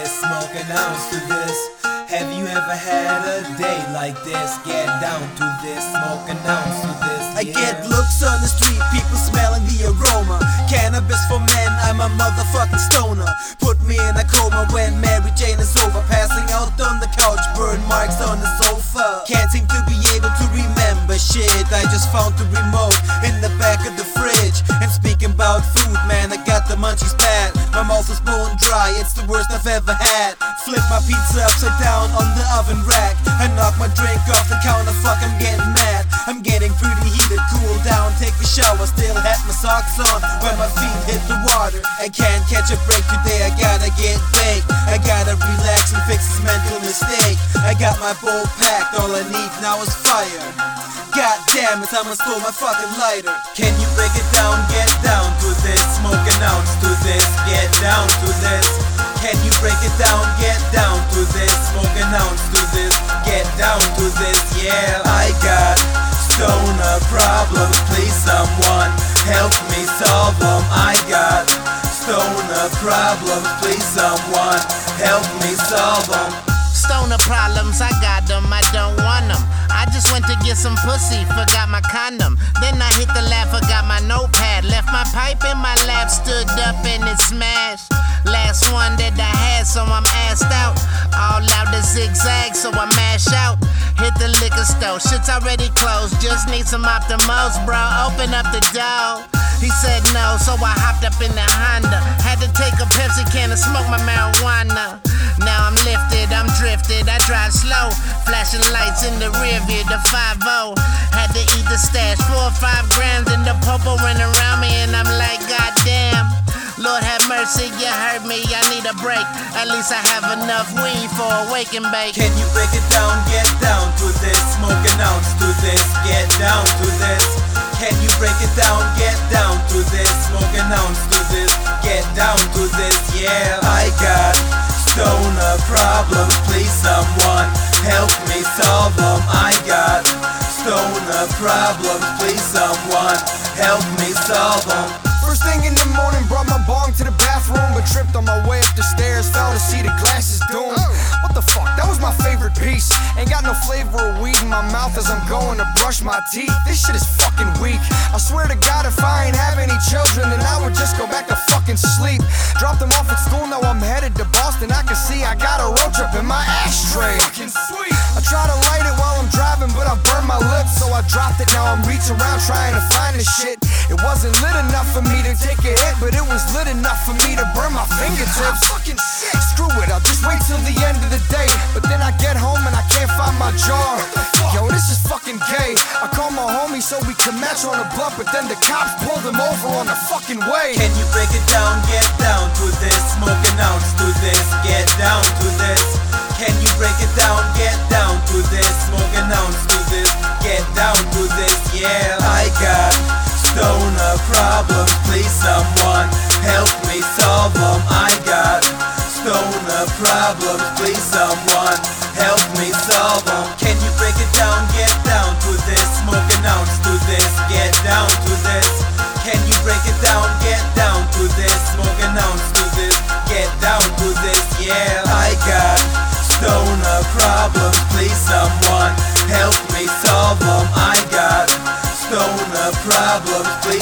this, smoke an ounce to this. Have you ever had a day like this? Get down to this, smoke an ounce to this. I get looks on the street, people smelling the aroma. Cannabis for men, I'm a motherfucking stoner. Put me in a coma when Mary Jane is over. Passing out on the couch, burn marks on the sofa. Can't seem to be able to remember shit. I just found the remote in the back of the fridge. And speaking about food, man, I got the munchies bad. My mouth is bone dry, it's the worst I've ever had. Flip my pizza upside down on the oven rack. I knock my drink off the counter, fuck, I'm getting mad. I'm getting pretty heated, cool down, take a shower. Still have my socks on when my feet hit the water. I can't catch a break today, I gotta get baked. I gotta relax and fix this mental mistake. I got my bowl packed, all I need now is fire. God damn it, I'ma stole my fucking lighter. Can you break it down, get down to this? Smoke an ounce to this, get down to this. Can you break it down, get down to this? Smoke an ounce to this, get down to this. Yeah, I got stoner problems, please someone help me solve them. I got stoner problems, please someone help me solve them. Stoner problems, I got them, I don't want them. I just went to get some pussy, forgot my condom. Then I hit the lab, forgot my notepad. Left my pipe in my lap, stood up and it smashed. Last one that I had, so I'm assed out. All out the zigzag, so I mash out. Hit the liquor store, shit's already closed. Just need some Optimos, bro, open up the door. He said no, so I hopped up in the Honda. Had to take a Pepsi can and smoke my marijuana. Now I'm lifted, I'm drifted, I drive slow. Flashing lights in the rear view, the 5-0. Had to eat the stash, 4 or 5 grams, and the popo ran around me, and I'm like, goddamn. Lord have mercy, you hurt me, I need a break. At least I have enough weed for a wake and bake. Can you break it down, get down to this? Smoke an ounce to this, get down to this. Can you break it down, get down to this? Smoke an ounce to this, get down to this. Yeah, I got stoner problems, please someone help me solve them. I got stoner problems, please someone help me solve them. First thing in the morning, brought my bong to the bathroom, but tripped on my way up the stairs, fell to see the glasses doomed. What the fuck, that was my favorite piece. Ain't got no flavor of weed in my mouth as I'm going to brush my teeth. This shit is fucking weak. I swear to God, if I ain't have any children, then I would just go back to fucking sleep. Dropped them off at school, now I'm headed to Boston. I can see I got a road trip in my ashtray. Fucking sweet. I try to light it while I'm driving, but I burned my lips, so I dropped it. Now I'm reaching around trying to find this shit. It wasn't lit enough for me to take a hit, but it was lit enough for me to burn my fingertips. Fucking sick. Screw it, I'll just wait till the end of the day. But then I get home and I can't find my jar. Yo, this is fucking gay. I call my homie so we can match on a blunt, but then the cops pulled him over on the fucking way. Can you break it down, get down to this? Smoke an ounce to this, get down to this. Can you break it down, get down to this? Smoke an ounce to this, get down to this. Yeah, I got stoner problems, please someone help me solve them. I got stoner problems, please someone help me solve them. Can you break it down, get down to this? Smoke an ounce to this, get down to this. Can you break it down, get down to this? Smoke an ounce to this, get down to this. Yeah, I got stoner problems, please someone help me solve them. I got stoner problems, please